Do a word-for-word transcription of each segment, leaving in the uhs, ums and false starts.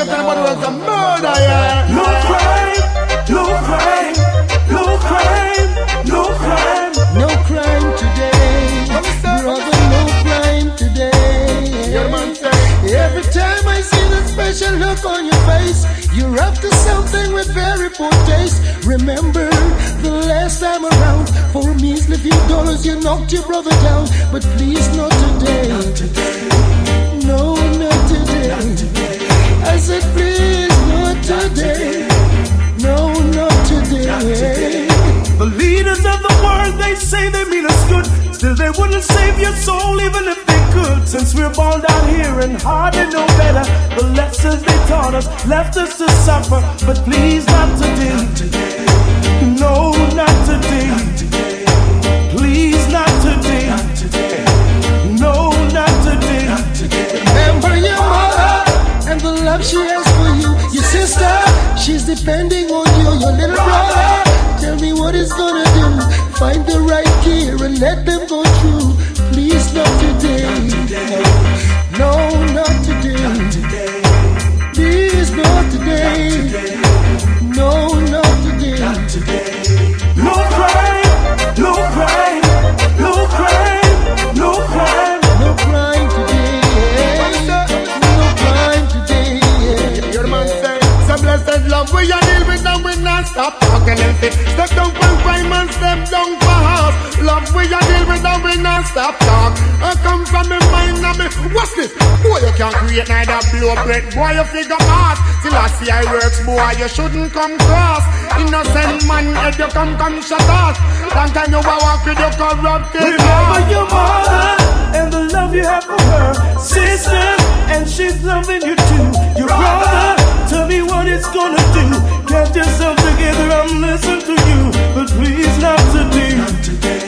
escape anybody was a murder, yeah. No crime, no crime, no crime, no crime. No crime today, brother, no crime today. Your man say. Every time I see that special look on your face, you're up to something with very poor taste. Remember the last time around, for a measly few dollars you knocked your brother down. But please not today, not today. No, not today. Not today. I said please not today. No, not today. Not today. The leaders of the world, they say they mean us good, still they wouldn't save your soul even if they could. Since we're born down here and hardly know better, the lessons they taught us left us to suffer. But please not today, not today. No, not today, not today. Please not today, not today. No, not today, not today. Remember your mother and the love she has for you. Your sister, she's depending on you. Your little brother, tell me what it's gonna do. Find the right gear and let them go through. Please not today. Not today. No, not today. Not today. Please not today. Not today. No, not today. Not today. No crime, no crime, no crime, no crime. No crime today. No crime today. Your man say, some blessed love we you deal with and we not stop talking and say, step down for crime and step down for house. Love we you deal with and we not stop talk. I come from me mind and me, what's this? Boy you can't create neither blow bread. Boy you figure out. Till I see I works boy you shouldn't come cross. Innocent man head you come come shut off. Long time you walk with your corrupted. Remember your mother and the love you have for her sister, and she's loving you too. Your brother, tell me what it's gonna do. Get yourself together and listen to you. But please not today, not today.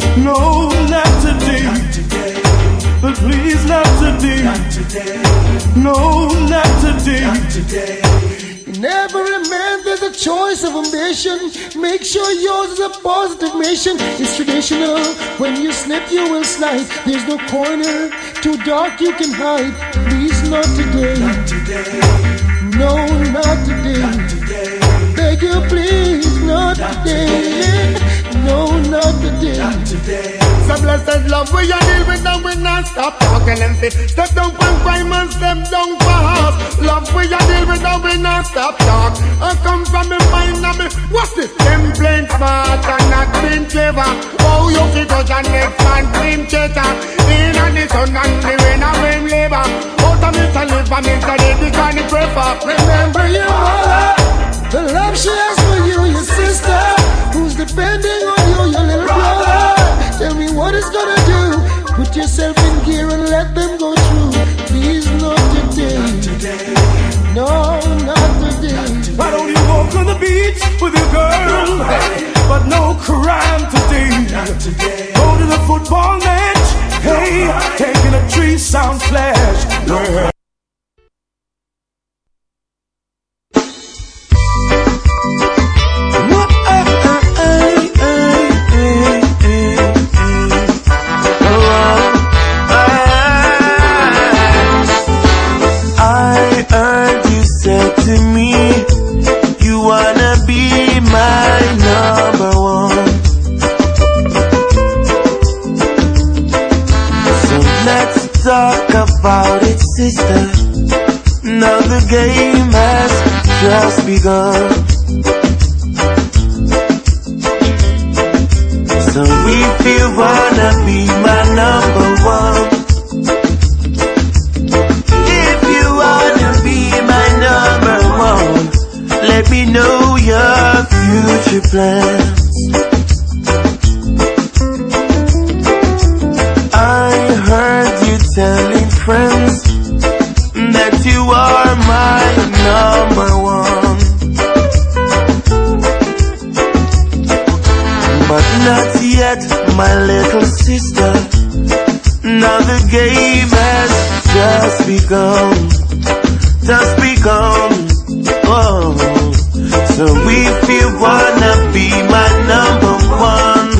No, not today, not today. But please not today, not today. No, not today, not today. Never a man, there's a choice of ambition. Make sure yours is a positive mission. It's traditional. When you slip, you will slide. There's no corner too dark you can hide. Please not today. Not today. No, not today. Not today. Beg you, please, not, not today. today. No, not today. Not today. Some blessed love we you deal with and we not stop talking and say, step down for crime and step down for house. Love we you deal with and we not stop talk. I come from me mind and me, what's this? Them plain smart and not being clever. Oh, you fi touch and next man cream chatter. In and the sun and the rain and rain labor. Out of me to live and me to live because the prefer. Remember your mother, the love she has for you. Your sister, who's depending on you. Your little brother, tell me what it's gonna do. Put yourself in gear and let them go through. Please not today. Not today. No, not today. Why don't you walk on the beach with your girl? But no crime today. Not today. Go to the football match. Hey, taking a tree sound flash. No. About it, sister. Now the game has just begun. So if you wanna be my number one, if you wanna be my number one, let me know your future plans. I heard you telling friends that you are my number one, but not yet, my little sister. Now the game has just begun, just begun. Oh, so if you wanna be my number one,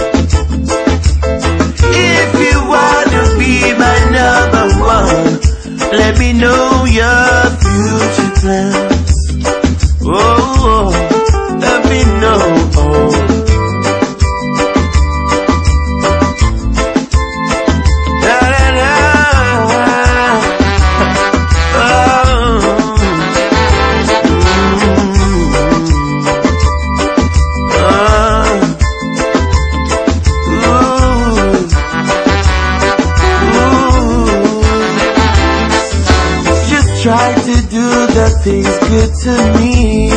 if you wanna be my number one, let me know your future things good to me.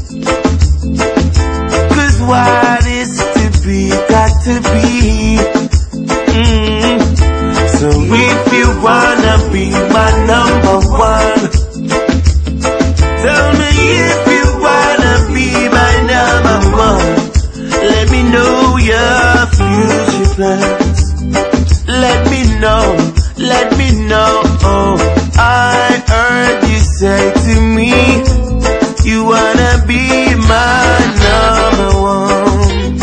Cause what is to be, got to be. Mm. So if you wanna be my number one, tell me if you wanna be my number one. Let me know your future plans. Let me know, let me know. Oh, I heard you say to me, you wanna be my number one.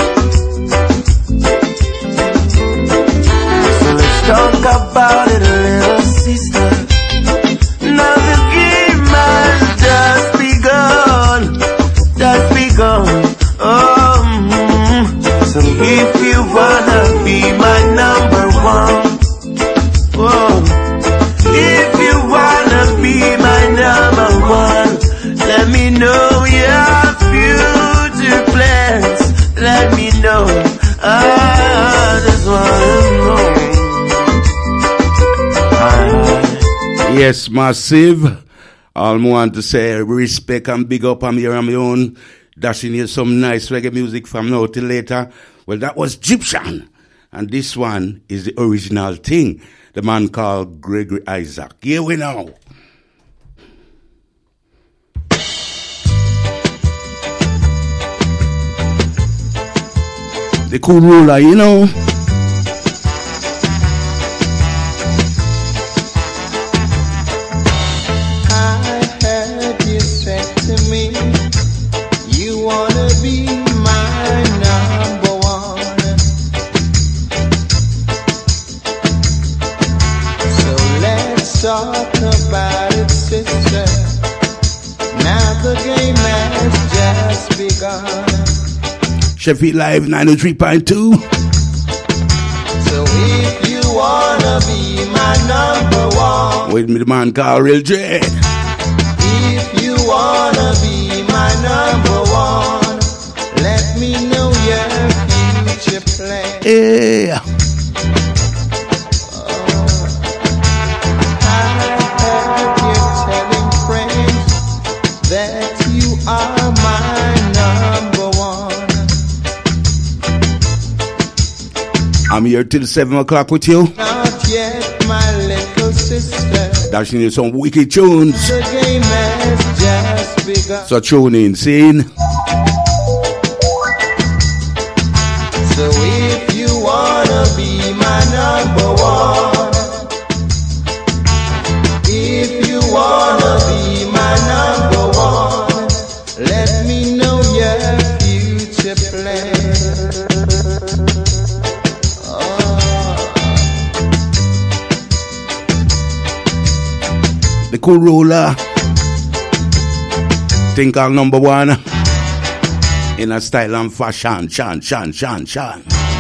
So let's talk about it, little sister. Now the game has just begun, just begun. Oh, mm. So if you wanna be my number one, whoa. If you wanna be my number one, let me know your future plans. Let me know. I just wanna know. Yes, massive. All I want to say, respect and big up. I'm here on my own, dashing you some nice reggae music from now till later. Well, that was Egyptian, and this one is the original thing. The man called Gregory Isaac. Here we know. The cool ruler, you know. I heard you say to me, you wanna be my number one. So let's talk about it, sister. Now the game has just begun. Sheffield Live nine oh three point two. So if you wanna be my number one, with me the man called Real J. If you wanna be my number one, let me know your future plan. Yeah. Oh, I heard you telling friends that you are my number one. I'm here till seven o'clock with you. Not yet, my little sister. Dashing you some wicked tunes. The game has just begun. So tune in, scene. So if you wanna be my number one, if you wanna be my number one, let me know your future plan. The cool ruler. Think I'm number one. In a style and fashion. Shan, shan, shan, shan.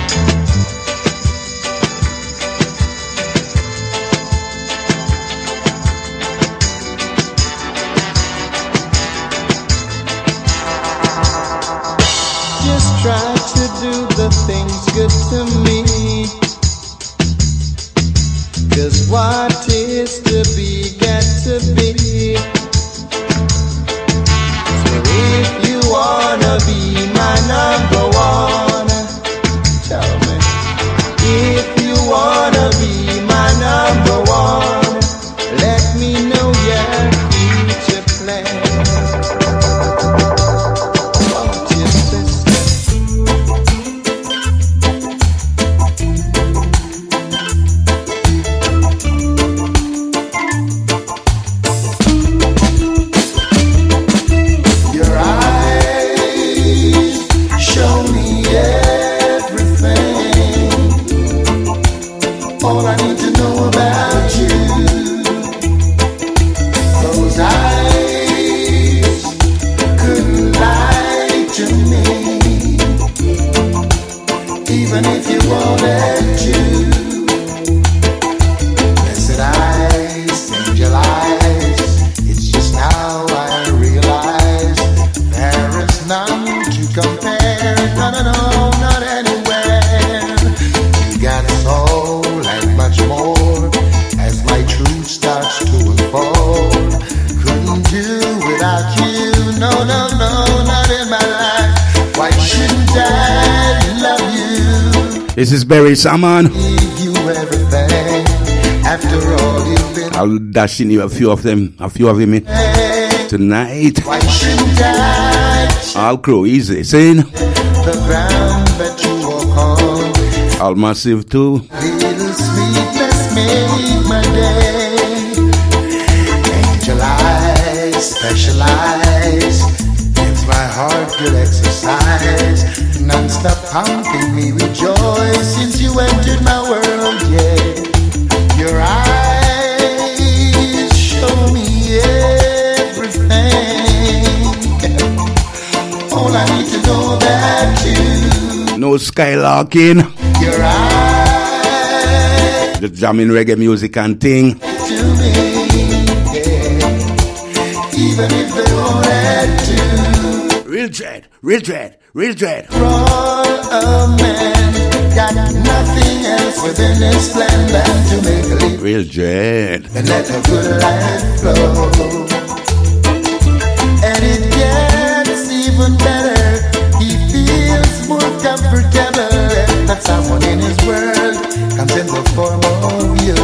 Just try to do the things good to me. Cause what is to be got to be. So if you wanna be my number one, tell me. If you wanna be my number one, let me know your future plan. Won't you, sister? This is Barry Salmon. Give you everything. After all you've been. I'll dash in you a few of them, a few of them in tonight. Why shouldn't I? All Crow, easy, saying. The ground that you walk on. All Massive too. Little sweetness make my day. Angel eyes, special eyes. Gives my heart good exercise. Non-stop pumping me with joy since you entered my world, yeah. Your eyes show me everything. All I need to know about you. No skylarking. Your eyes. Just jamming reggae music and thing. To me, yeah. Even if they won't add to. Real dread, real dread, real dread. For a man got nothing else within his plan than to make a living. Real dread. And let the good life flow. And it gets even better. He feels more comfortable if that someone in his world comes in the form of you.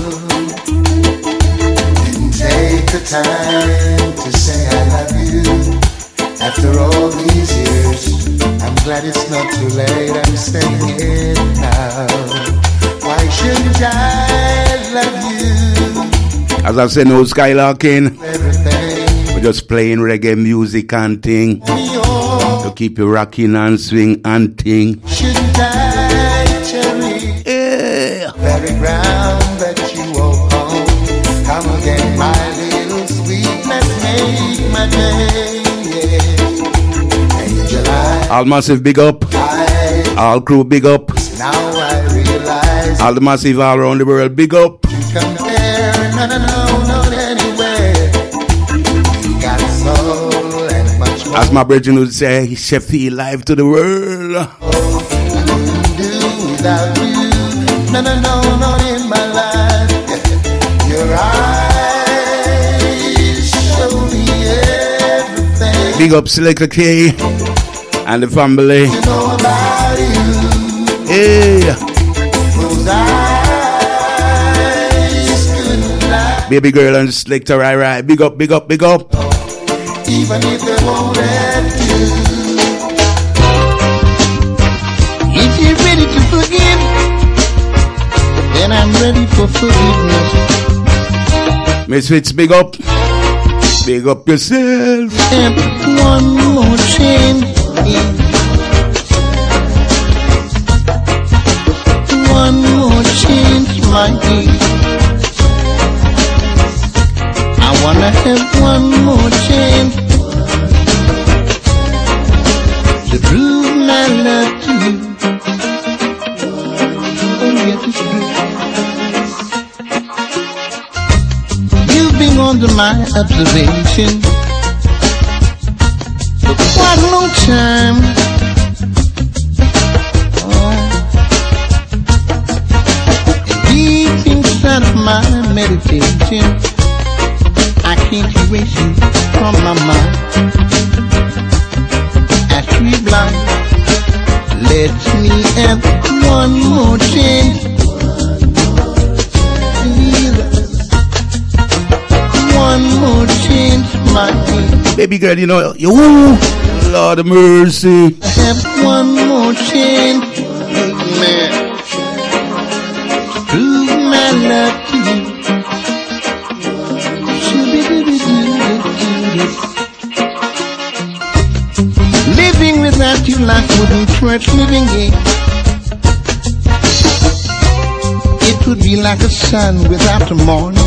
Didn't take the time to say I love you. After all these years, I'm glad it's not too late. I'm saying it now. Why shouldn't I love you? As I said, no skylarking. Everything. We're just playing reggae music and thing. To keep you rocking and swing and thing. Shouldn't I cherry Yeah. very ground that you walk on? Come again, my little sweetness, make my day. Yeah. Angel eyes, All Massive big up. All Crew big up. now I realize All the Massive all around the world big up. you compare, no, no, no, not anywhere. You got soul and much more. As my brethren would say, Sheffield live to the world. Do without you, no, no, no, not in my life. Your eyes show me everything. Big up Selector K and the family. You know about you. Hey, Those eyes couldn't lie. baby girl and Selector Rai Rai. Big up, big up, big up. Even if they won't let you. If you're ready to forgive, then I'm ready for forgiveness. Miss Fitz, big up. Big up yourself. And one more chance. One more chance, my dear. I wanna have one more chance to prove my love to you. Oh, yes, it's true. You've been under my observation for quite a long time. Oh. And deep inside of my meditation, I can't erase you from my mind. As we blind, let me have one more chance. One more chance, my dear. Baby girl, you know, you, Lord of mercy. Have one more chance, man. Prove my love to you. Living without you like wouldn't worth living in. It would be like a sun without the morning.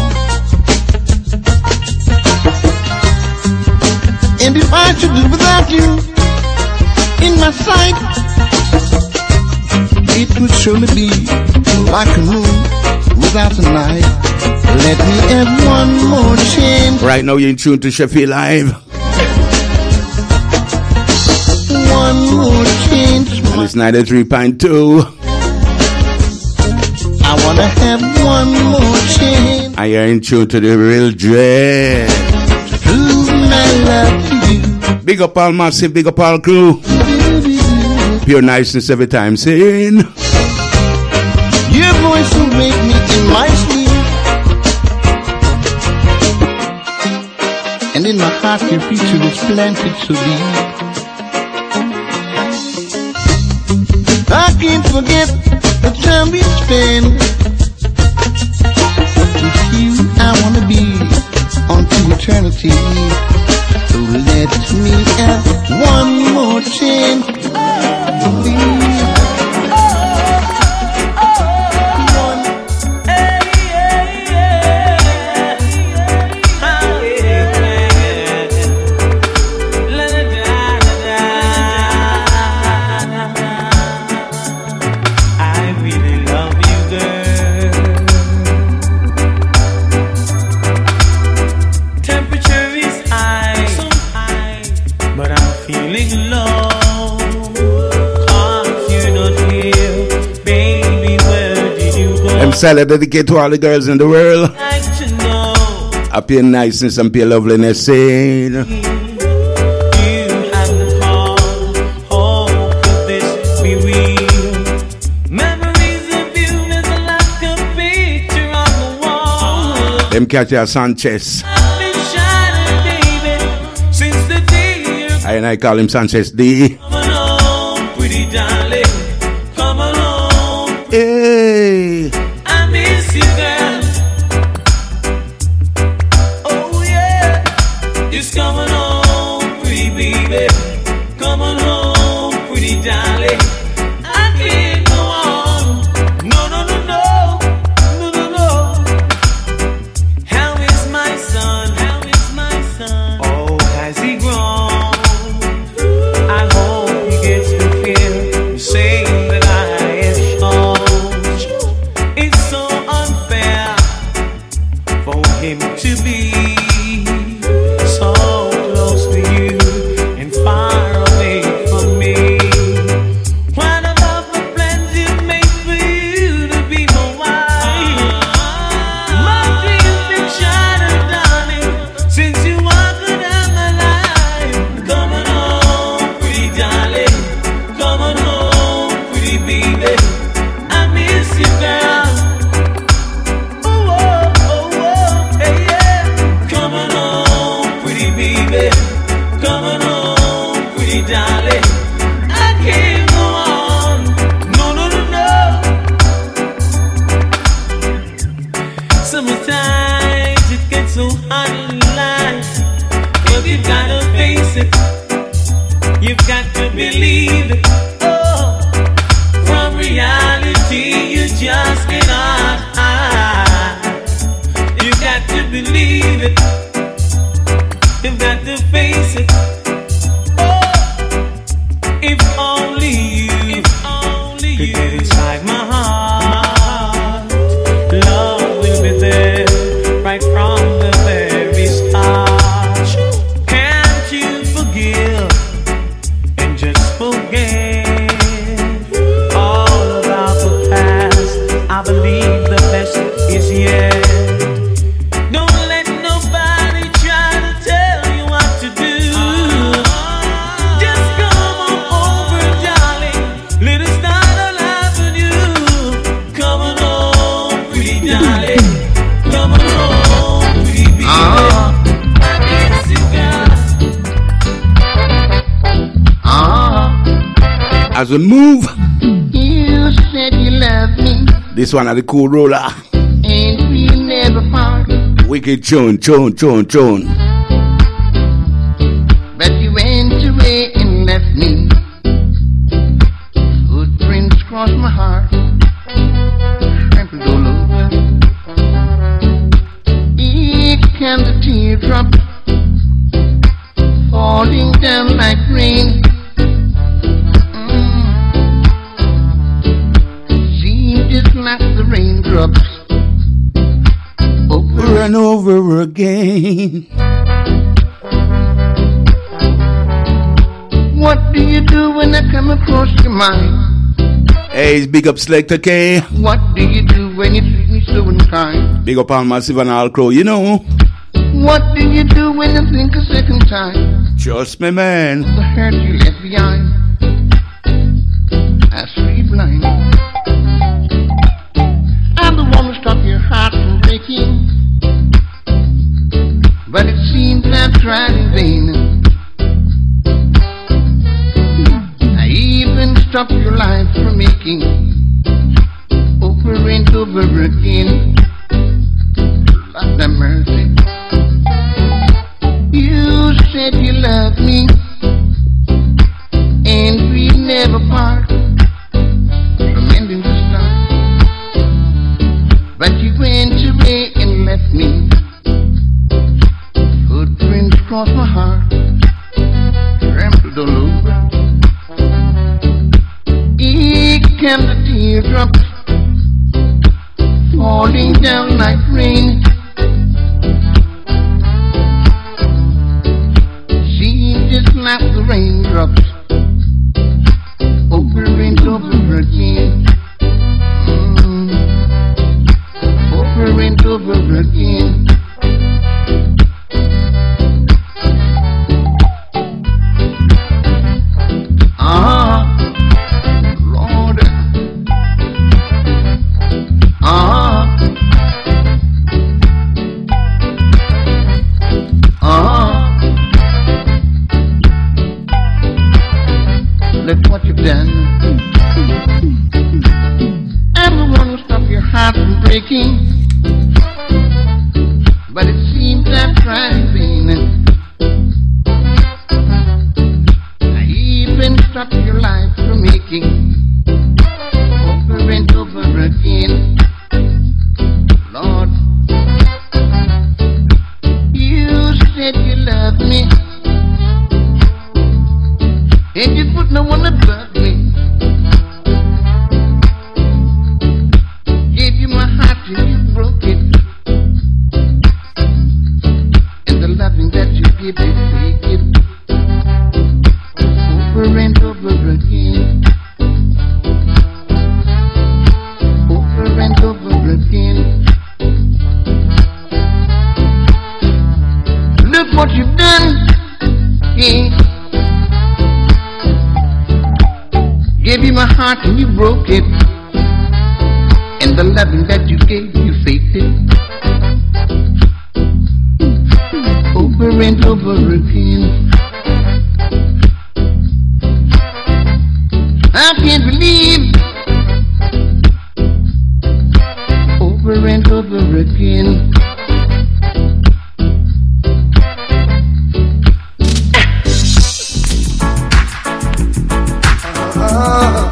And if I should do without you in my sight, it would surely be like a moon without a night. Let me have one more chance. Right now you're in tune to Sheffield Live. One more chance. And it's ninety-three point two. I wanna have one more chance. And you're in tune to the Real Dread. Prove my love to you. Big up all Massive, big up all Crew. Pure niceness every time, saying. Your voice will make me in my sleep, and in my heart your future is planted so deep. I can't forget the time we spent. With you I wanna be unto eternity. So let me have one more chance, please. Salad dedicated to all the girls in the world. I pay niceness and pay loveliness. Saying, you have the heart, hope that this be real. Memories of you is like a picture on the wall. Them catch your Sanchez. I've been shining, baby, since the day you I and I call him Sanchez D. come on, pretty darling, come on. Hey. You, girl. Oh yeah, just coming home, pretty baby. Coming home, pretty darling. I can't go on. No, no, no, no, no, no, no. How is my son? How is my son? Oh, has he grown? I hope he gets to hear you saying that I am shown. It's so him to be so close to you and far away from me. What a lovely plans you made for you to be my wife. My dreams been shattered, darling, since you walked out my life. Coming home, pretty darling, coming home, pretty baby. I miss you, girl. Coming home, pretty darling. I can't go on. No, no, no, no. Sometimes it gets so hard in life, but you've gotta face it. You've got to believe it. Oh, from reality you just cannot hide. You've got to believe it. You've got to face it. Oh, if only you, if only could you get inside my heart. Love will be there right from the very start. Can't you forgive and just forget all about the past? I believe the best is yet. As we move, you said you love me. This one at the cool roller. And we never part. Wicked tune, tune, tune, tune. But you went away and left me. Footprints cross my heart. Trampled all over. Each comes a teardrop falling down like rain. Like the raindrops over and over again. What do you do when I come across your mind? Hey, big up Selector K. What do you do when you treat me so unkind? Big up on Massive and All Crow, you know. What do you do when you think a second time? Trust me, man. The hurt you left behind. I see blind. stop your life from making over and over again. Lord have mercy. You said you loved me, and we never part from ending to start. But you went away and left me footprints across my heart, trampled all over. Here come the teardrops falling down like rain. Seems just like the raindrops over and over again. Mm. Over and over again. Ah, Lord. Ah, ah. Look what you've done. I'm the one who stopped your heart from breaking, but it seems I'm trying in vain. I even stopped your life from making over and over again. Lord, you said you loved me, and you put no one above me. Gave you my heart and you broke it, and the loving that you give you take it over and over again, over and over again. Look what you've done, yeah. Gave you my heart and you broke it, and the loving that you gave, you faked it over and over again. I can't believe over and over again. Oh,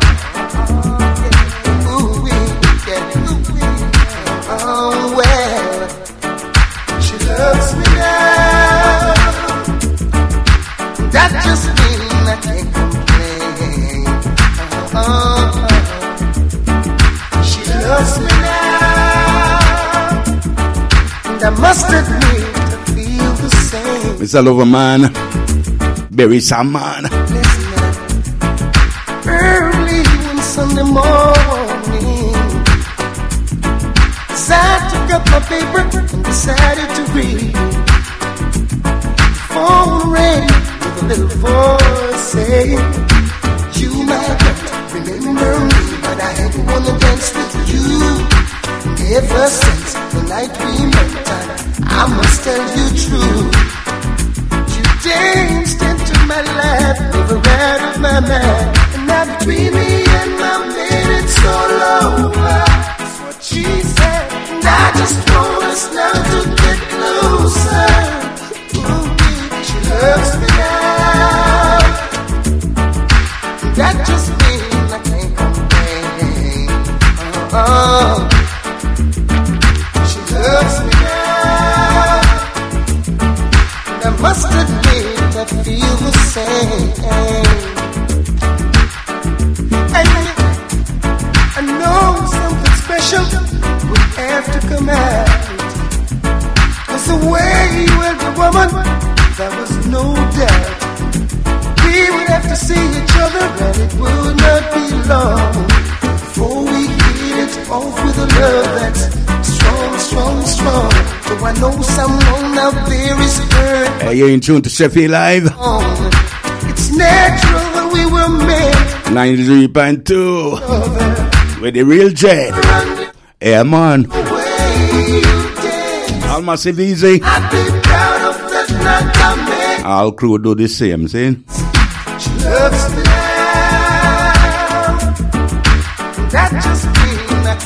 ooh, we get, ooh, we, oh, well, she loves me now. That just means I can't complain. Oh, she loves me now, and I must admit I feel the same. Mister Loverman, bury some man. Early one Sunday morning, as I took up my paper and decided to read, phone rang with a little voice saying, "You might not remember me, but I had one dance with you. And ever since the night we met, I, I must tell you true. You danced into my life, never out of my mind. Now between me and my man, it's all over." That's what she said. And I just want us now to get closer. Ooh, she loves me now. That just means I can't complain. Oh, she loves me now. And I must admit I feel the same. I know something special will have to come out. 'Cause the way you held the woman, there was no doubt. We would have to see each other, and it would not be long before we hit it off with a love that's strong, strong, strong. So I know someone out there is hurt. Hey, you're in tune to Sheffield Live. It's natural that we were meant. ninety-three point two. With the real jet. Yeah, man. All massive easy. All crew do the same, see? She loves me now.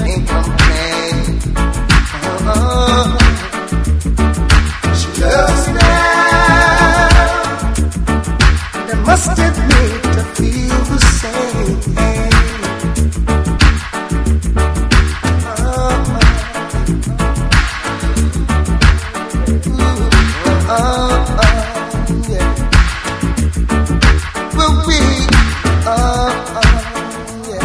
can't complain. Oh, she loves me now, and I must admit to feel the same. Oh, oh, oh, yeah. Will we? Oh, oh, yeah.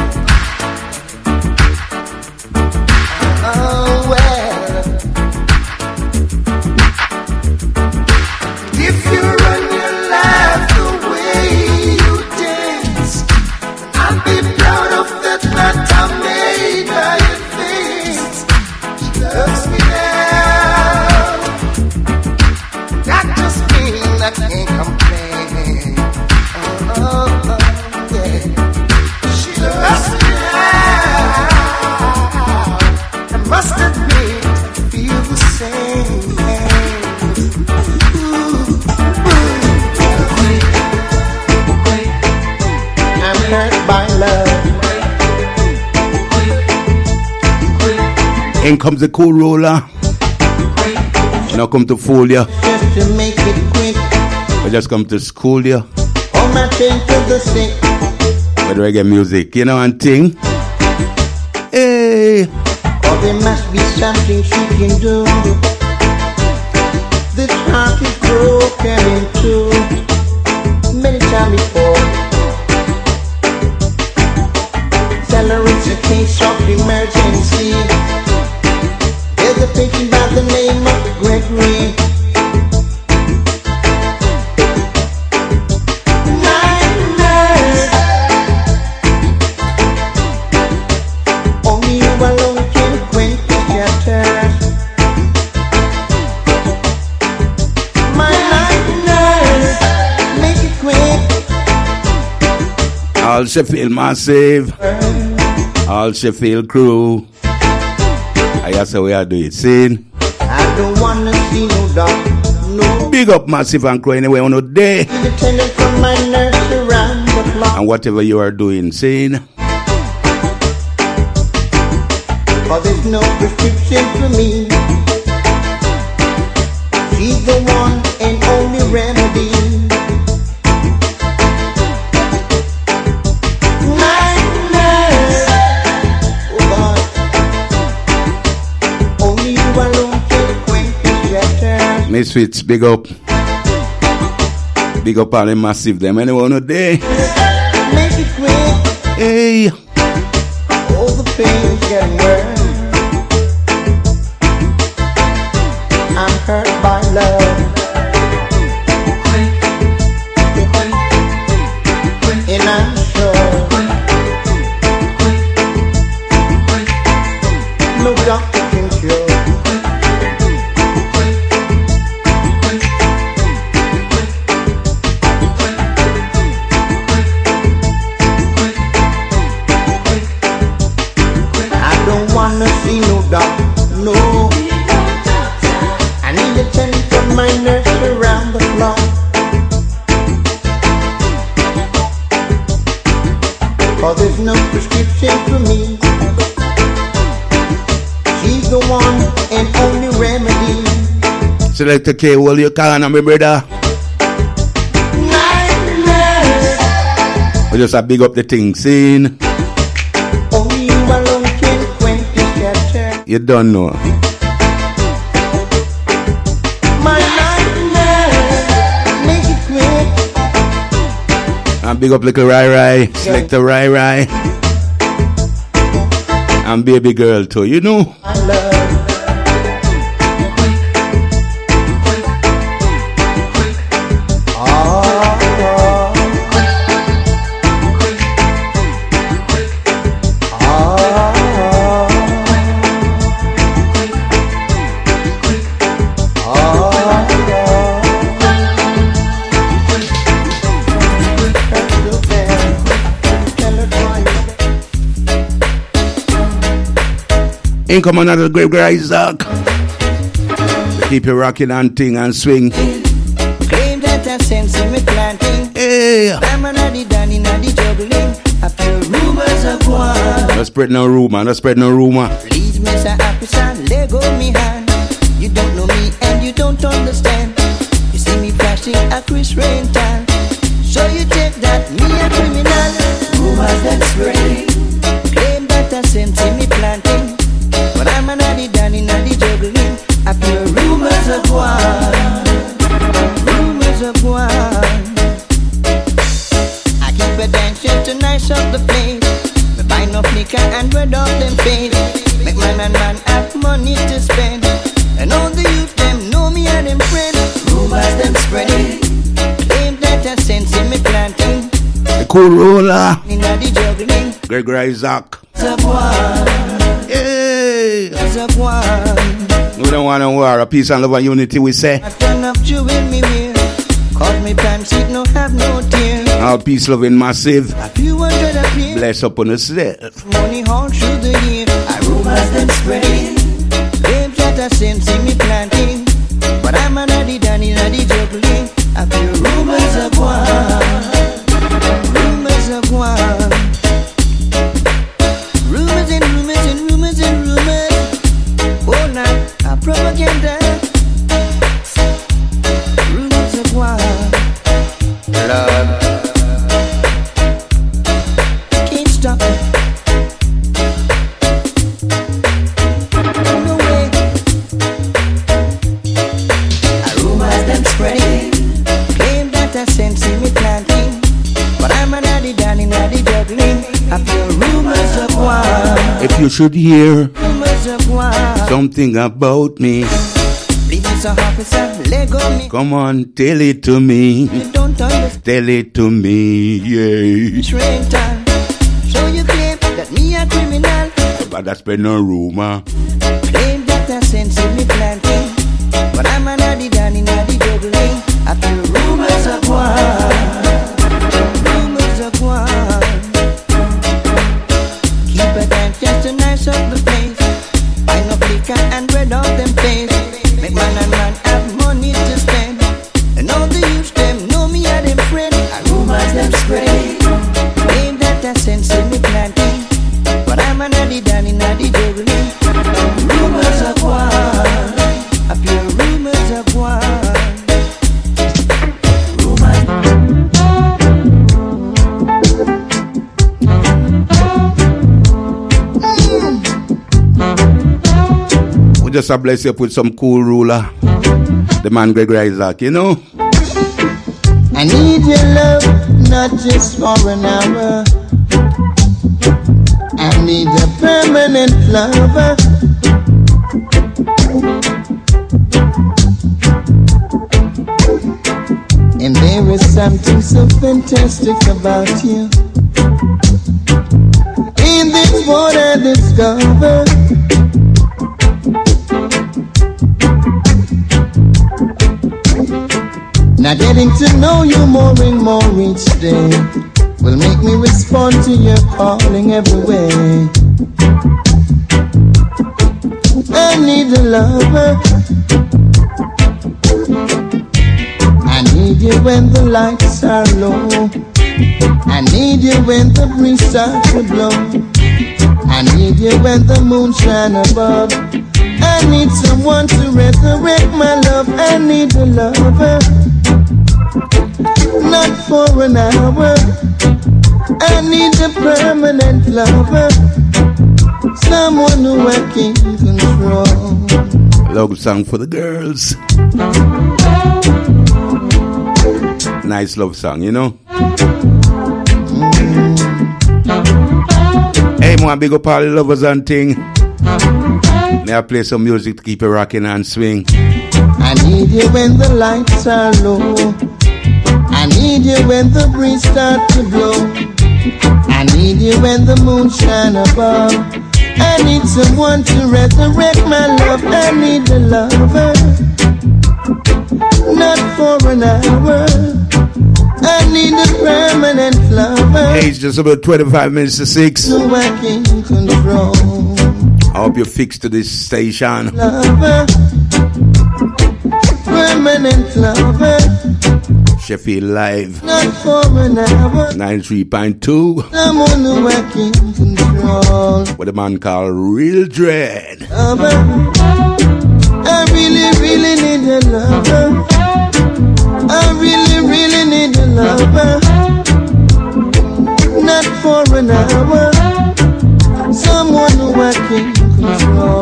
Oh, well. If you run your life the way you dance, I'll be proud of that that I made by your face. She loves me now. That just means I can't complain. Oh, oh, oh, yeah. She loves me now. I must admit, I feel the same. Ooh, ooh. I'm hurt by love. In comes the cool roller. Now come to fool ya. Just to make it quick, I just come to school ya. all my things to the sick. With reggae music, you know one thing. Hey, Or there must be something she can do. This heart is broken in two many times before. Celebrates a case of emergency. There's a patient by the name of Gregory. Night nurse, only you alone can quench the shatters. My night nurse, make it quick. all Sheffield Massive, all Sheffield crew. I guess how we are doing it. See? I don't wanna see no dog, no. Big up Massive and crew anyway on a day. Independent from my nurse around the clock. And whatever you are doing, see? For there's no prescription for me. She's the one and only remedy. Night nurse, oh God, only you alone can quench the shatter. Misfits, big up. Big up all the Massive them anyway on a day. Make it quick, Hey, all the pain's getting worse. I'm hurt by love, and I'm sure no doctor can cure. I don't wanna see no doctor, no. I need attention from my nurse around the clock. Cause there's no prescription for me. She's the one and only remedy. Selector K, hold your car on me, brother. Night nurse, We just a big up the thing, see? only you alone can quench the shatter. You don't know. My night nurse, make it quick. And big up little Rai Rai, Selector Rai Rai. And baby girl too, you know. My love. In come another great Isaac. Keep you rocking and ting and swing. Claim that I sense in me planting. Hey, I'm an addy danny naddy juggling. A pure rumors of war. Don't spread no rumor, don't spread no rumor. Please, Mister Officer, let go me hand. You don't know me and you don't understand. You see me flashing a Chris Rental. So you take that, me a criminal. Rumors that spreading. Claim that I sent me planting. But I'm an addy danny naddy juggling. A pure rumors of war. Rumors of war. I keep attention to nice up the place. We buy no flicker and red off them face. Make man and man have money to spend. And all the youth them know me and them friend. Rumors them spreading. Claim that I sense in me planting. The cool roller. Inna the juggling. Gregory Isaac. Hey. We don't want to war. A peace and love and unity we say. I turn up you in me wear. Cause me pants it no have no tear. All peace, loving, massive. A few hundred a year. Bless upon yourself. Money all through the year. I rumors them spreading. Claims that I sense in me planting. But I'm an addy danny naddy juggling. A few rumors of war. Rumors of war. Rumors and rumors and rumors and rumors. Oh, now a propaganda. Rumors of war. Love. Can't stop it. No way. A rumors them spreading. Claim that I sense in me planting. But I'm an addy danny naddy juggling. A few rumors of war. If you should hear Rumors of war. something about me, Please, Mister Officer, let go me. come on, tell it to me. You don't understand. Tell it to me, yeah. Rental. So you claim that me a criminal. But that's been no rumor. Claim that I sense in me planting. But I'm an addy danny naddy juggling. A few rumors of war. Rumors of war. Keep attention to nice up the place. Buy no flicker and red off them face. Make man and man have money to spend. And all the youth them know me and them friend. A rumors them spreading. Claim that I sense in me planting. But I'm an addy danny naddy juggling. Rumors of war. A few rumors of war. We just a bless you with some cool ruler. The man Gregory Isaac, you know. I need your love, not just for an hour. I need a permanent lover. And there is something so fantastic about you. In this world I discover now getting to know you more and more each day will make me respond to your calling every way. I need a lover. I need you when the lights are low. I need you when the breeze starts to blow. I need you when the moon shines above. I need someone to resurrect my love. I need a lover, not for an hour. I need a permanent lover, someone who I can control. Love song for the girls. Nice love song, you know. Mm. Hey, more big up all the lovers and ting. May I play some music to keep it rocking and swing. I need you when the lights are low. I need you when the breeze starts to blow. I need you when the moon shines above. I need someone to resurrect my love. I need a lover, not for an hour. I need a permanent lover. Hey, it's just about twenty-five minutes to six. So I can control. I hope you're fixed to this station. Lover, permanent lover. Sheffield Live. Not for an hour. ninety-three point two. Someone who I can control. What a man called Real Dread. Lover. I really, really need a lover. I really, really need a lover. Not for an hour. Someone who I can control.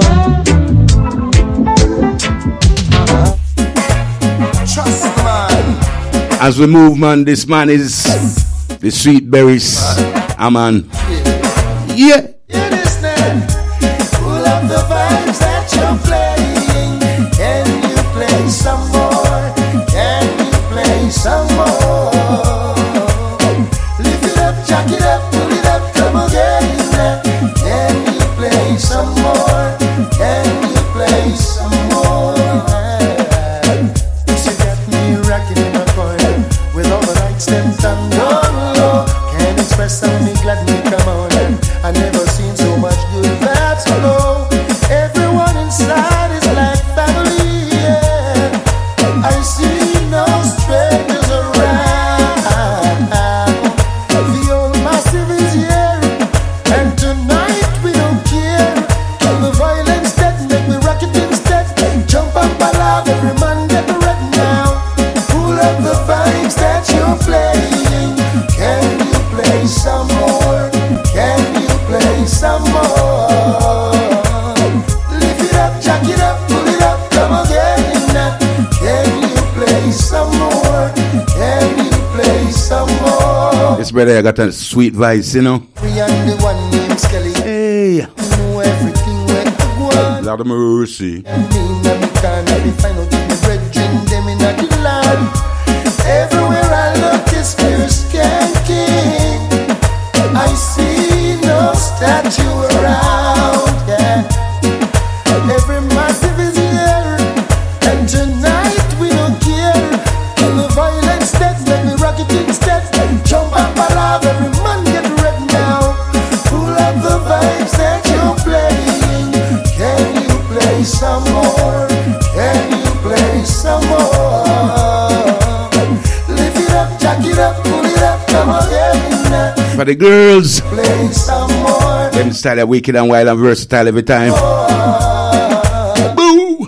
Trust man. As we move, man, this man is the Sweet Berries. Ah, man. Yeah. You listen, pull up the vibes that you're playing. Can you play some more? Can you play some more? Lift it up, jack it up, pull it up, come again. Can you play some more? Can you play some more? She got me rocking in my corner with all the lights them turned on low. Can't express how me glad me come on. I never seen so much good vibes flow. Everyone inside is like family, yeah. I see no strangers around. The old massive is here, and tonight we don't care. Kill the violence that make me rock it instead. Jump up alive, every man get ready now. Pull up the vibes that you're playing. Can you play some more? Can you play some more? Lift it up, jack it up, pull it up, come again. Can you play some more? Can you play some more? This brother, I got a sweet voice, you know. We and the one named Skelly. Hey. You know everything where I go. Lord of mercy. And me and me can't have it, find out if me brethren them in the land. Everywhere I look is pure skanking. I see no statue around, yeah. Every massive is here, and tonight we don't care. Kill the violence that let me rock it instead. Jump up alive, every man get ready now. Pull up the vibes that you're playing. Can you play some more? Can you play some more? Lift it up, jack it up, pull it up, come again. For the girls, Play some more. them style are wicked and wild and versatile every time. Boo!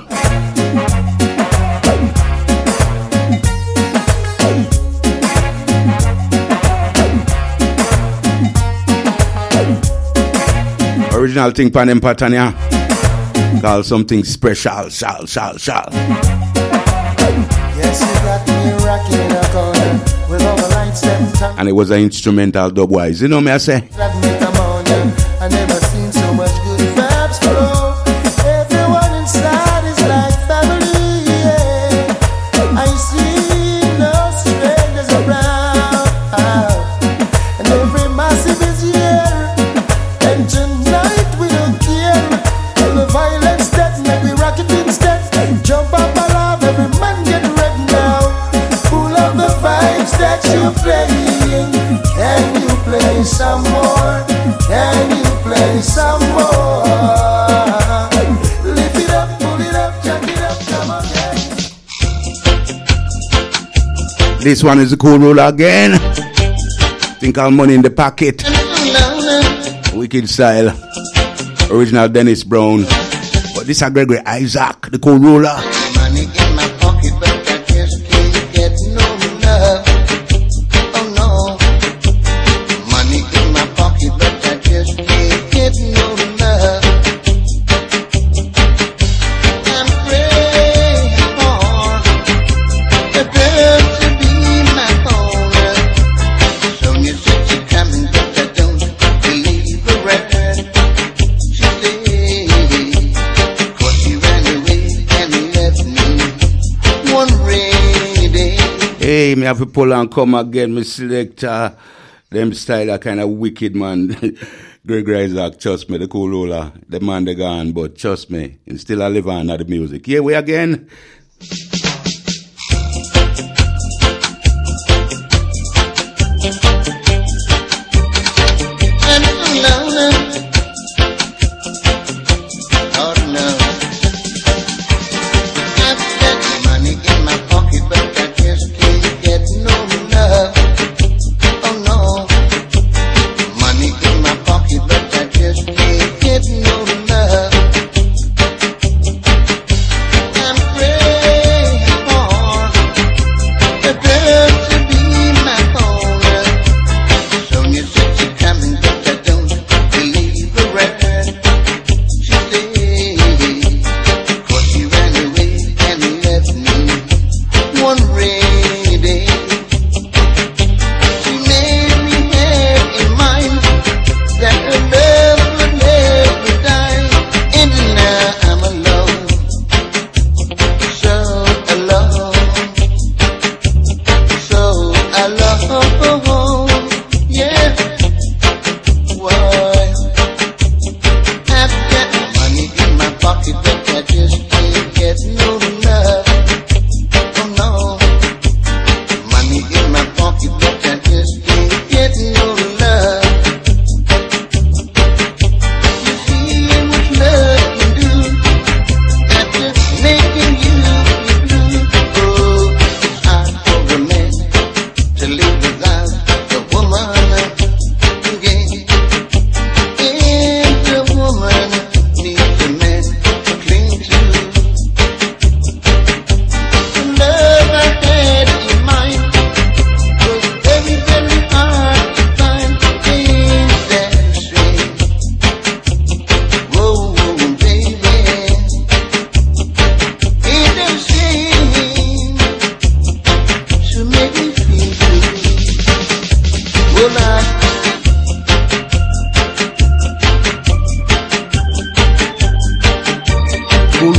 Original thing pan them pattern, yeah. Call something special, shall, shall, shall. Yes, you got me rocking in a corner with all the lights them turn. And it was an instrumental dub-wise. You know me, I say? Let me come on, yeah. I never seen so much good vibes flow. Everyone inside is like family, yeah. I see no strangers around, and every massive is here. And tonight we don't care. All the violence that make me rock it instead. Jump up alive, every man get ready now. Pull up the vibes that you're playing. Can you play some more? Can you play some more? Lift it up, pull it up, jack it up, come again. This one is the cool roller again. Think all money in the pocket. Wicked style. Original Dennis Brown. But this is Gregory Isaac, the cool roller. Money in my pocket, but I just can't get no love. Oh no. Money in my pocket, but I just can't get no love. I'm praying for the girl to be my owner. Sonia said she's coming, but I don't believe her word. She said, 'cause she ran away and left me one rainy day. Hey, me have to pull and come again, me selector. Them style are kind of wicked, man. Gregory Isaac, trust me, the cool roller. The man they gone, but trust me, he still a live on at the music. Here we again. Money in my pocket, but I just can't get no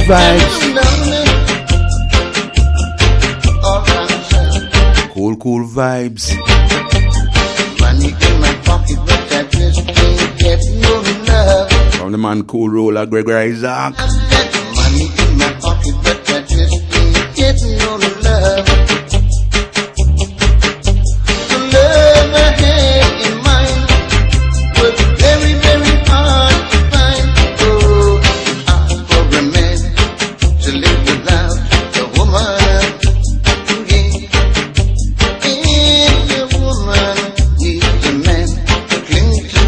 vibes. Cool, cool vibes. Money in my pocket, but I just can't get no love. From the man Cool Roller, Gregory Isaac. Money in my pocket, but I just can't get no love. The love I had in mind was very, very hard to find. Oh, ask for a man to live without a woman. Yeah, if a woman needs a man to cling to.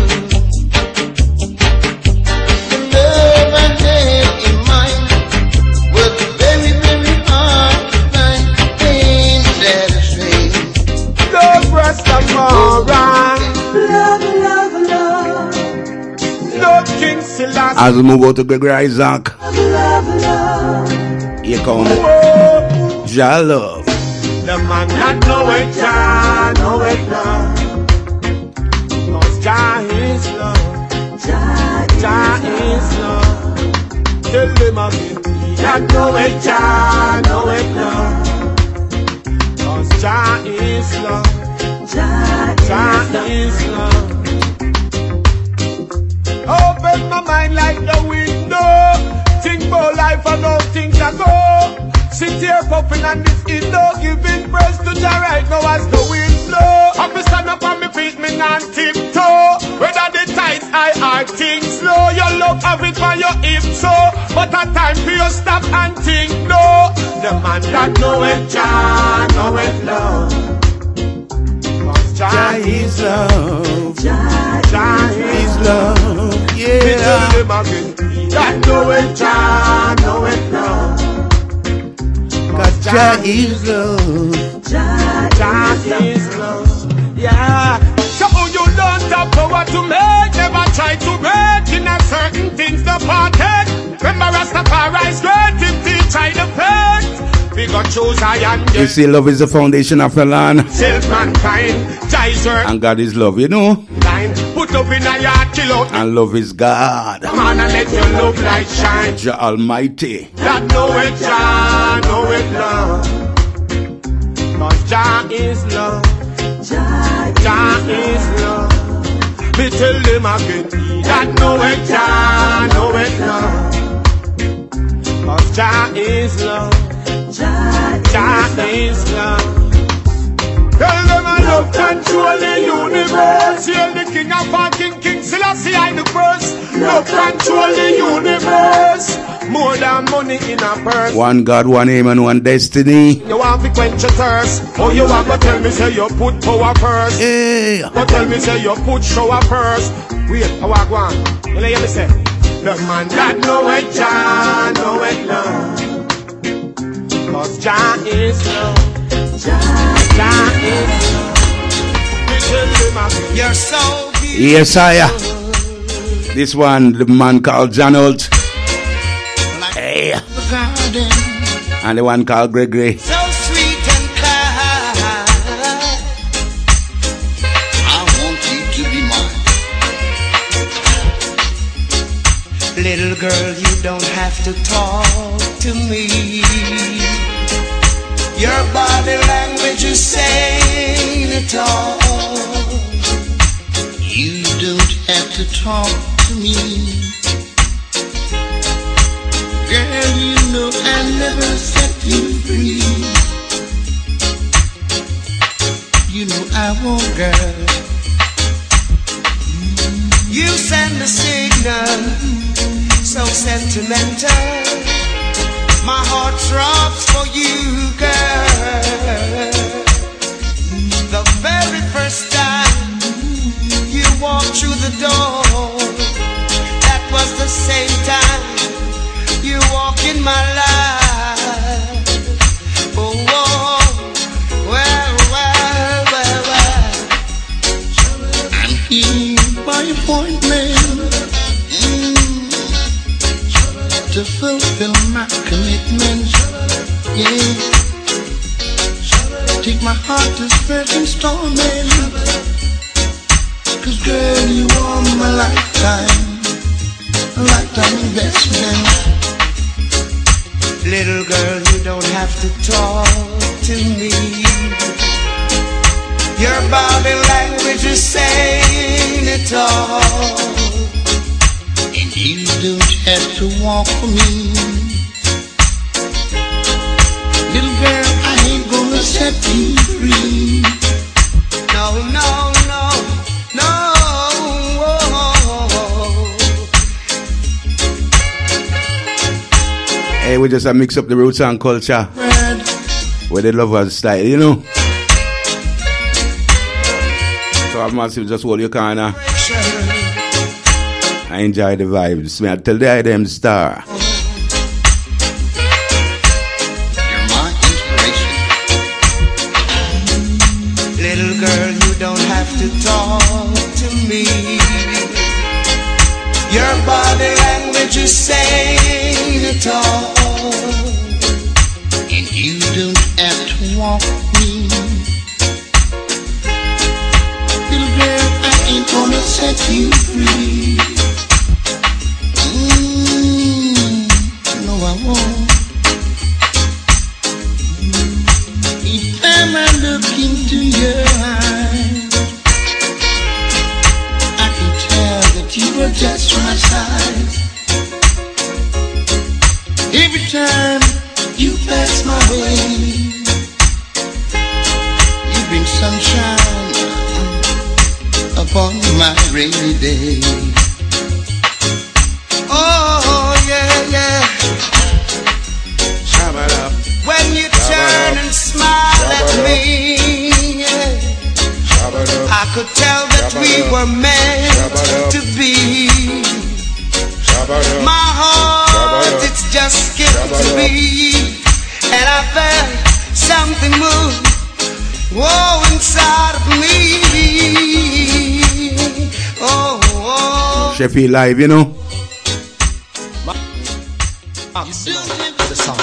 The love I had in mind was very, very hard to find. Ain't that a shame? Love Rastafari. Love, love, love. Love King Selassie. As we move out to Gregory Isaac, Love, love, love. here come Whoa. Jah Love. The man that know it, Jah know it love. Cause Jah is love. Jah Jah is love. Tell them again. That know it, Jah know it love. Cause Jah is love. Jah Jah is love. Open my mind like the window. Think about life and how things are go. Sit here puffing and this is no giving praise to Jah right now as the wind blow. Up me stand up on me feet, me non tiptoe. Whether the tides high or things slow, you look have it for your hip so. But a time for you stop and think no. The man that know it, Jah know it love. Cause Jah Jah is love. Jah Jah Is love. Yeah. That know it, Jah know it love. Cause Jah is love. Jah Jah is love. Yeah. So you don't have power to make, never try to break in a certain things the partake. Remember Rastafari's great if they try to fake. We got choose I and You see, love is the foundation of the land. self mankind. Jah is your And God is love, you know. line. Put up in a yard, kill out And love is God. man and let your love light shine. Jah Almighty. That know it, Jah know it love. Cause Jah is love. Jah Jah is love. Me tell them again. That know it, Jah know it love. Cause Jah is love. Jah Jah is love. Tell them I love control the universe. You're the king of all king, King Selassie I the first. Love control the universe. More than money in a purse. One God, one aim, and one destiny. You want to quench your thirst. Oh, you want to tell me say you put power first. Yeah. But tell me say you put shower first. Wait, I walk one. You hear me say, the man that know it, Jah know it love. Cause Jah is love. Jah is love. Me tell them again. You're so beautiful. Yes, I am. This one, the man called John Holt. Hey. The garden, And the one called Gregory. so sweet and kind. I want you to be mine. Little girl, you don't have to talk to me. Your body language is saying it all. You don't have to talk to me. Girl, you know I never set you free. You know I won't, girl. You send a signal, so sentimental. My heart throbs for you, girl. The very first time you walked through the door, that was the same time you walk in my life. Oh, oh, well, well, well, well. I'm here by appointment mm, to fulfill my commitment. Yeah, take my heart to certain storming. Cause girl, you are my lifetime, a lifetime investment. Little girl, you don't have to talk to me. Your body language is saying it all. And you don't have to walk for me. Little girl, I ain't gonna set you free. No, no, no, no. Hey, we just uh, mix up the roots and culture with the lovers style, you know. So I'm massive, just hold your corner. I enjoy the vibes. Me, I tell the them star. You're my inspiration. Little girl, you don't have to talk to me. Your body language is saying it all. And you don't have to walk me. Little girl, I ain't gonna set you free. Mm, no, I won't. Each time I look into your eyes, I can tell that you are just my size. Every time you pass my way, you bring sunshine upon my rainy day. Oh, yeah, yeah. When you turn and smile at me, yeah, I could tell that we were meant to be. My heart, it's just skipped to be, and I felt something move, whoa, inside of me. Oh, oh. Sheffield Live, you know. The song.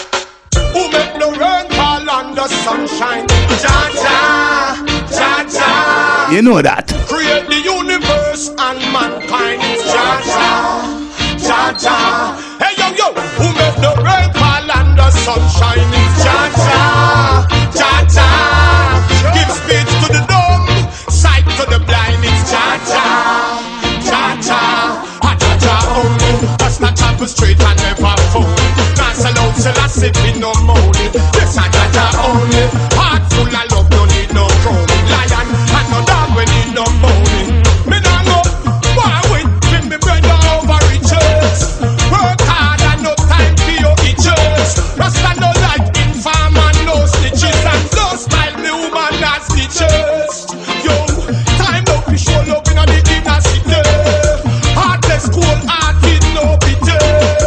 Who make the rain fall under sunshine? Jah Jah, Jah Jah. You know that. Create the universe and mankind. Jah Jah, Jah Jah. Hey yo yo, who make the rain fall under sunshine? Jah Jah, Jah Jah. Give speech to the dumb, sight to the blind. It's Jah Jah, Jah Jah. Ah Jah Jah only. That's not chapel straight and never fool. Alone, so I sit in no money. Yes, I got that only. Heart full of love, no need no chrome. Lion, and no dog, we need no money. Me nah know why wait, bring me bread over riches. Work hard and no time for your itches. Rasta no like infam and no snitches. And no style me woman as stitches. Yo, time up, we show love in the inner city. Heartless, cold hearted, no pity.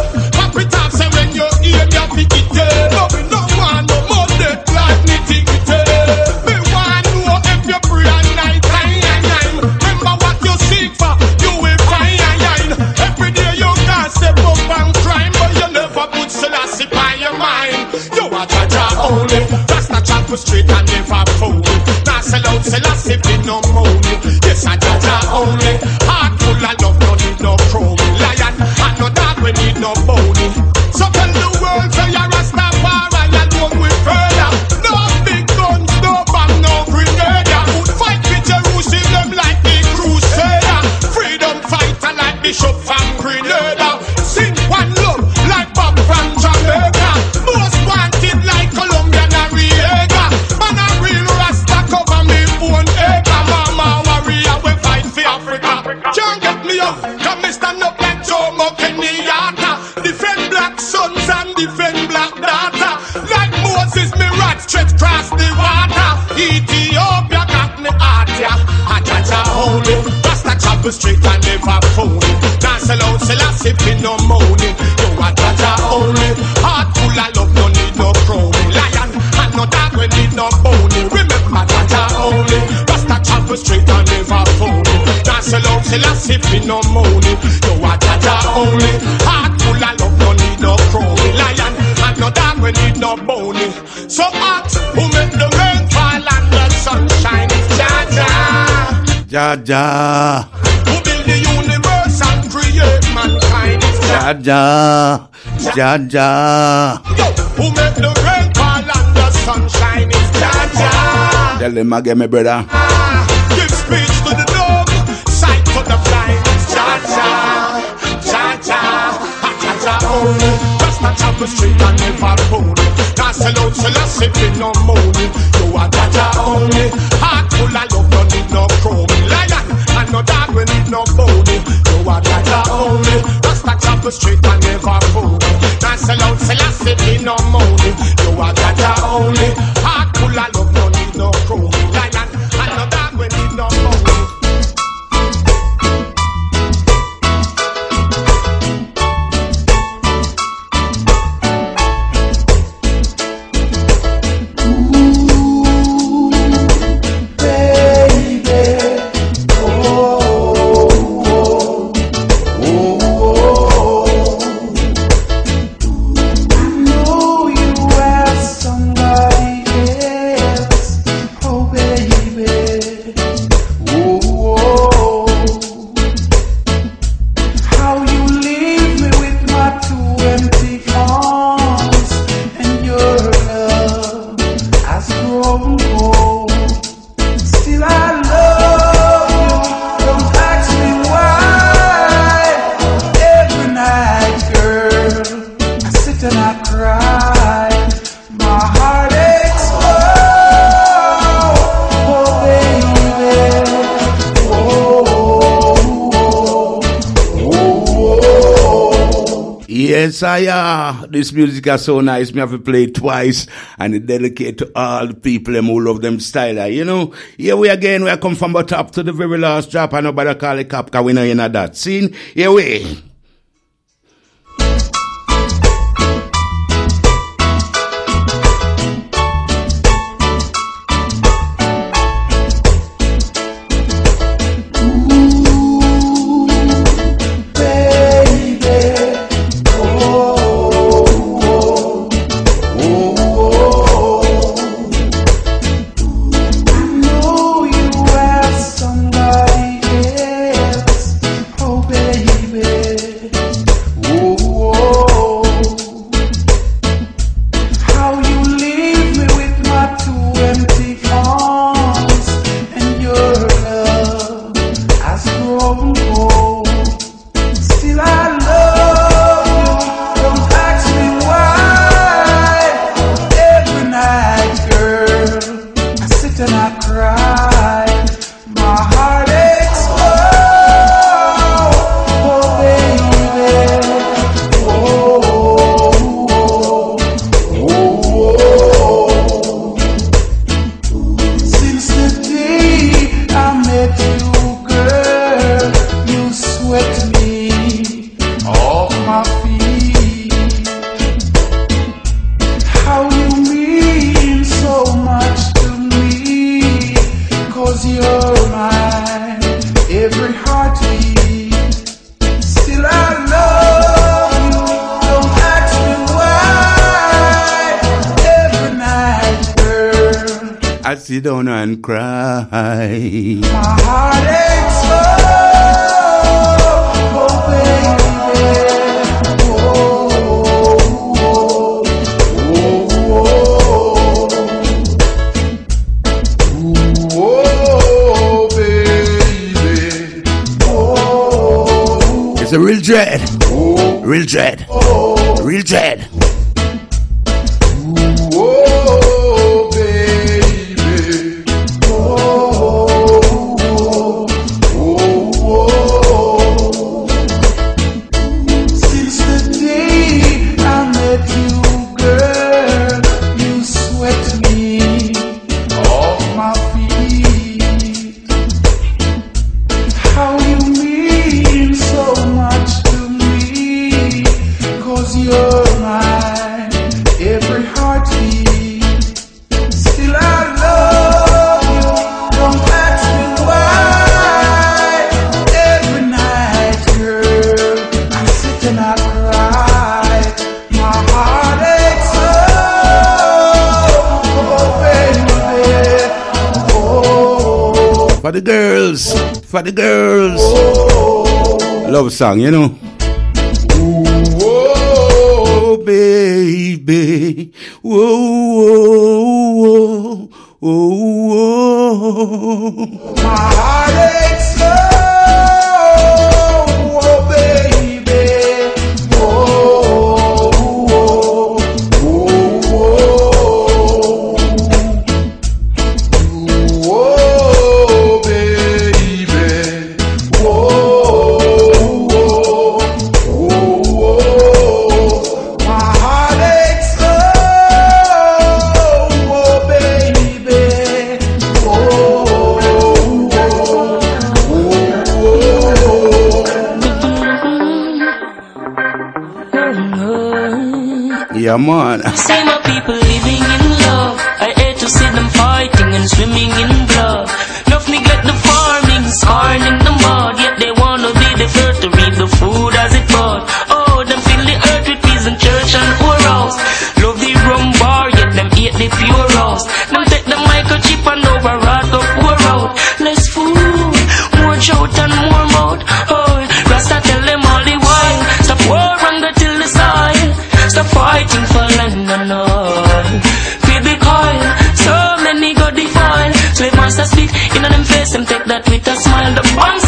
Pop it up, say when you hear me, I pick it up. No, me no want no more dead like me think it up. Me want know if you pray at night, nine, nine, nine. Remember what you seek for, you will find, nine, nine. Every day you can step up and crime, but you never put Selassie by your mind. You are Jah Jah only, that's not chapel straight and never fool. Now sell out Selassie with no money. Yes, I Jah Jah only, heart full of love, no need no chrome. Lion, and no dog, we need no bony. So tell the world say you're Rastafari alone with further. No big guns, no bomb, no grenade. Would fight with Jerusalem like the Crusader. Freedom fighter like Bishop from Grenada. Sing one love like Bob from Jamaica. Most wanted like Colombia and Noriega. Man a real Rasta cover me own acre. Mama warrior we fight for Africa. Can't get me up, come me stand up like Jomo Kenyatta. Defend black sons and defend black daughter. Like Moses, me right stretch across the water. Ethiopia got me heart, yeah. Ah Jah Jah only, Rasta chapel straight and never phony. Now sell out Selassie with no money. You are Jah Jah only, heart full of love, no need no crony. Lion and no dog, we need no bony. Remember Jah Jah only, Rasta chapel straight and never phony. Now sell out Selassie with no money. You are Jah Jah only, heart full of love, no need no crony. Lion and no dog, we need no bony. So hot, who make the rain fall and the sunshine? It's Jah Jah. Jah Jah. Who build the universe and create mankind? It's Jah Jah. Jah Jah. Yo, who make the rain fall and the sunshine is Jah Jah. Tell them again, my brother. Ah, give speech to the dog, sight to the blind. Jah Jah, Jah Jah, Jah Jah only. Just not up the street and never phone. Now sell out, sell out, sipping no money. You are Jah Jah only. Heart full of love, don't need no chrome. Lion, and no dog, we need no bony. You are Jah Jah only. Just not up the street and never phone. Now sell out, sell out, sipping no money. You are Jah Jah only. Heart full of love, don't need no chrome. Lion, and no dog, we need no bony. Yes, I uh, this music is so nice. Me have to play it twice and it dedicate to all the people them who love them style. You know, here we again, we come from the top to the very last drop and nobody call it cap because we know you know that. Scene, here we. Sit down and cry. My heart aches so, oh baby, oh, oh, oh, baby, oh. It's a real dread, oh. real dread, oh. real dread. For the girls, for the girls. Love song, you know. baby. Whoa, whoa, whoa, whoa. My heart aches slow, oh baby. Whoa, whoa, whoa, whoa, baby. Whoa, whoa, my heart aches slow, oh baby. Yeah, man. See my people living in love. I hate to see them fighting and swimming in blood. Enough neglect the farming, scarred in the mud. Yet they wanna be the first to reap the food as it bud. Oh, them fill the earth with peace and church and whorehouse. Love the rum bar, yet them eat the pure house. Them take the microchip and override the poor out. Less food, more shout and more mouth. Oh, Rasta tell them all the while. Stop war and go till the soil. Stop fighting for land and oil. Feel the coil, so many go defile. Slave master speak, in them face, them take that with a smile. The bombs